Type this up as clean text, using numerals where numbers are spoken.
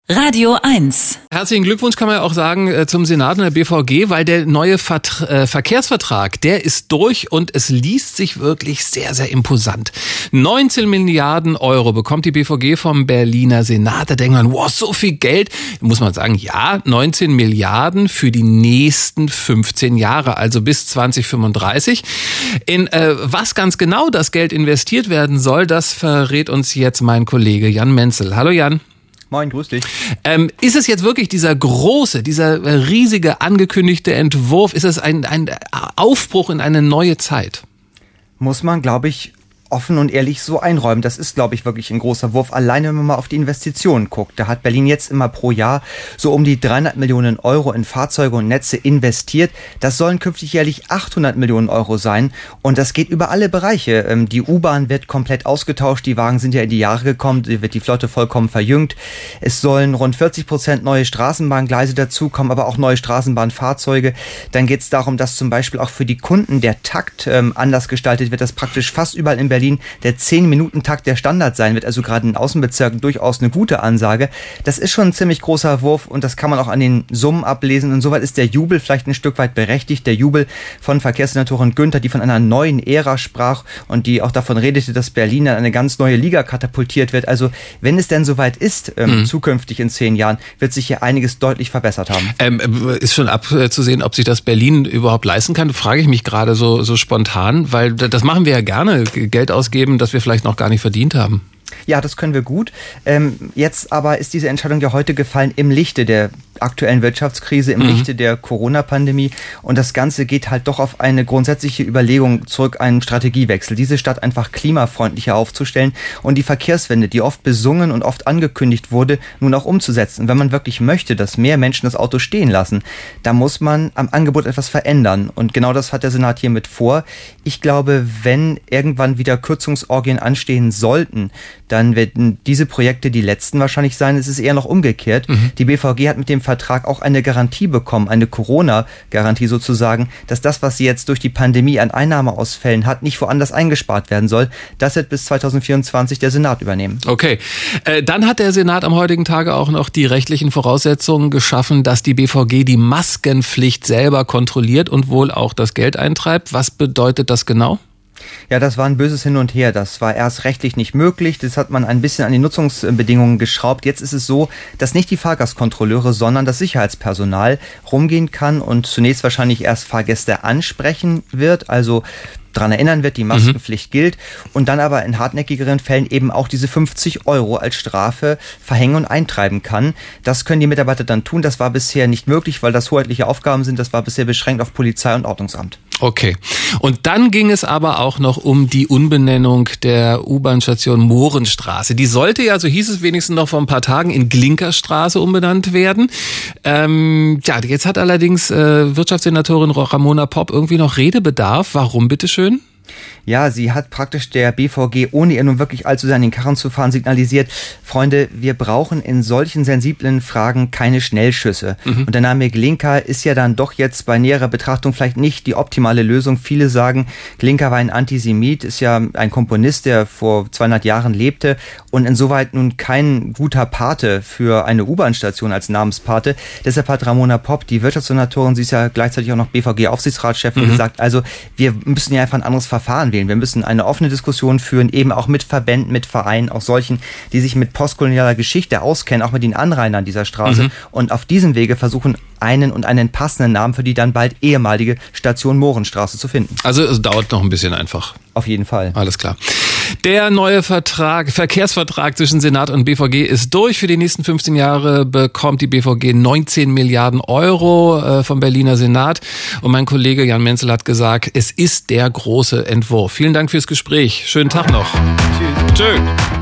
Radio 1. Herzlichen Glückwunsch kann man ja auch sagen zum Senat und der BVG, weil der neue Verkehrsvertrag, der ist durch und es liest sich wirklich sehr, sehr imposant. 19 Milliarden Euro bekommt die BVG vom Berliner Senat. Da denkt man, wow, so viel Geld. Da muss man sagen, ja, 19 Milliarden für die nächsten 15 Jahre, also bis 2035. In was ganz genau das Geld investiert werden soll, das verrät uns jetzt mein Kollege Jan Menzel. Hallo Jan. Moin, grüß dich. Ist es jetzt wirklich dieser riesige angekündigte Entwurf? Ist es ein Aufbruch in eine neue Zeit? Muss man, glaube ich, offen und ehrlich so einräumen. Das ist, glaube ich, wirklich ein großer Wurf. Alleine, wenn man mal auf die Investitionen guckt. Da hat Berlin jetzt immer pro Jahr so um die 300 Millionen Euro in Fahrzeuge und Netze investiert. Das sollen künftig jährlich 800 Millionen Euro sein. Und das geht über alle Bereiche. Die U-Bahn wird komplett ausgetauscht. Die Wagen sind ja in die Jahre gekommen. Da wird die Flotte vollkommen verjüngt. Es sollen rund 40% neue Straßenbahngleise dazukommen, aber auch neue Straßenbahnfahrzeuge. Dann geht es darum, dass zum Beispiel auch für die Kunden der Takt anders gestaltet wird, dass praktisch fast überall in Berlin der 10-Minuten-Takt der Standard sein wird, also gerade in Außenbezirken durchaus eine gute Ansage. Das ist schon ein ziemlich großer Wurf und das kann man auch an den Summen ablesen. Insoweit ist der Jubel vielleicht ein Stück weit berechtigt. Der Jubel von Verkehrssenatorin Günther, die von einer neuen Ära sprach und die auch davon redete, dass Berlin in eine ganz neue Liga katapultiert wird. Also wenn es denn soweit ist, zukünftig in 10 Jahren, wird sich hier einiges deutlich verbessert haben. Ist schon abzusehen, ob sich das Berlin überhaupt leisten kann? Frage ich mich gerade so spontan, weil das machen wir ja gerne, Geld ausgeben, das wir vielleicht noch gar nicht verdient haben. Ja, das können wir gut. Jetzt aber ist diese Entscheidung ja heute gefallen im Lichte der aktuellen Wirtschaftskrise, im Lichte der Corona-Pandemie. Und das Ganze geht halt doch auf eine grundsätzliche Überlegung zurück, einen Strategiewechsel. Diese Stadt einfach klimafreundlicher aufzustellen und die Verkehrswende, die oft besungen und oft angekündigt wurde, nun auch umzusetzen. Und wenn man wirklich möchte, dass mehr Menschen das Auto stehen lassen, dann muss man am Angebot etwas verändern. Und genau das hat der Senat hiermit vor. Ich glaube, wenn irgendwann wieder Kürzungsorgien anstehen sollten, dann werden diese Projekte die letzten wahrscheinlich sein. Es ist eher noch umgekehrt. Die BVG hat mit dem Vertrag auch eine Garantie bekommen, eine Corona-Garantie sozusagen, dass das, was sie jetzt durch die Pandemie an Einnahmeausfällen hat, nicht woanders eingespart werden soll. Das wird bis 2024 der Senat übernehmen. Okay. Dann hat der Senat am heutigen Tage auch noch die rechtlichen Voraussetzungen geschaffen, dass die BVG die Maskenpflicht selber kontrolliert und wohl auch das Geld eintreibt. Was bedeutet das genau? Ja, das war ein böses Hin und Her. Das war erst rechtlich nicht möglich. Das hat man ein bisschen an die Nutzungsbedingungen geschraubt. Jetzt ist es so, dass nicht die Fahrgastkontrolleure, sondern das Sicherheitspersonal rumgehen kann und zunächst wahrscheinlich erst Fahrgäste ansprechen wird, also daran erinnern wird, die Maskenpflicht gilt und dann aber in hartnäckigeren Fällen eben auch diese 50 Euro als Strafe verhängen und eintreiben kann. Das können die Mitarbeiter dann tun. Das war bisher nicht möglich, weil das hoheitliche Aufgaben sind. Das war bisher beschränkt auf Polizei und Ordnungsamt. Okay. Und dann ging es aber auch noch um die Umbenennung der U-Bahn-Station Mohrenstraße. Die sollte ja, so hieß es wenigstens noch vor ein paar Tagen, in Glinkerstraße umbenannt werden. Jetzt hat allerdings Wirtschaftssenatorin Ramona Popp irgendwie noch Redebedarf. Warum, bitteschön? Ja, sie hat praktisch der BVG, ohne ihr nun wirklich allzu sehr an den Karren zu fahren, signalisiert, Freunde, wir brauchen in solchen sensiblen Fragen keine Schnellschüsse. Und der Name Glinker ist ja dann doch jetzt bei näherer Betrachtung vielleicht nicht die optimale Lösung. Viele sagen, Glinker war ein Antisemit, ist ja ein Komponist, der vor 200 Jahren lebte und insoweit nun kein guter Pate für eine U-Bahn-Station als Namenspate. Deshalb hat Ramona Popp, die Wirtschaftssenatorin, sie ist ja gleichzeitig auch noch BVG-Aufsichtsratschefin, gesagt, also wir müssen ja einfach ein anderes Verfahren wählen. Wir müssen eine offene Diskussion führen, eben auch mit Verbänden, mit Vereinen, auch solchen, die sich mit postkolonialer Geschichte auskennen, auch mit den Anrainern dieser Straße und auf diesem Wege versuchen, einen passenden Namen für die dann bald ehemalige Station Mohrenstraße zu finden. Also es dauert noch ein bisschen einfach. Auf jeden Fall. Alles klar. Der neue Verkehrsvertrag zwischen Senat und BVG ist durch. Für die nächsten 15 Jahre bekommt die BVG 19 Milliarden Euro vom Berliner Senat. Und mein Kollege Jan Menzel hat gesagt, es ist der große Entwurf. Vielen Dank fürs Gespräch. Schönen Tag noch. Tschüss. Tschö.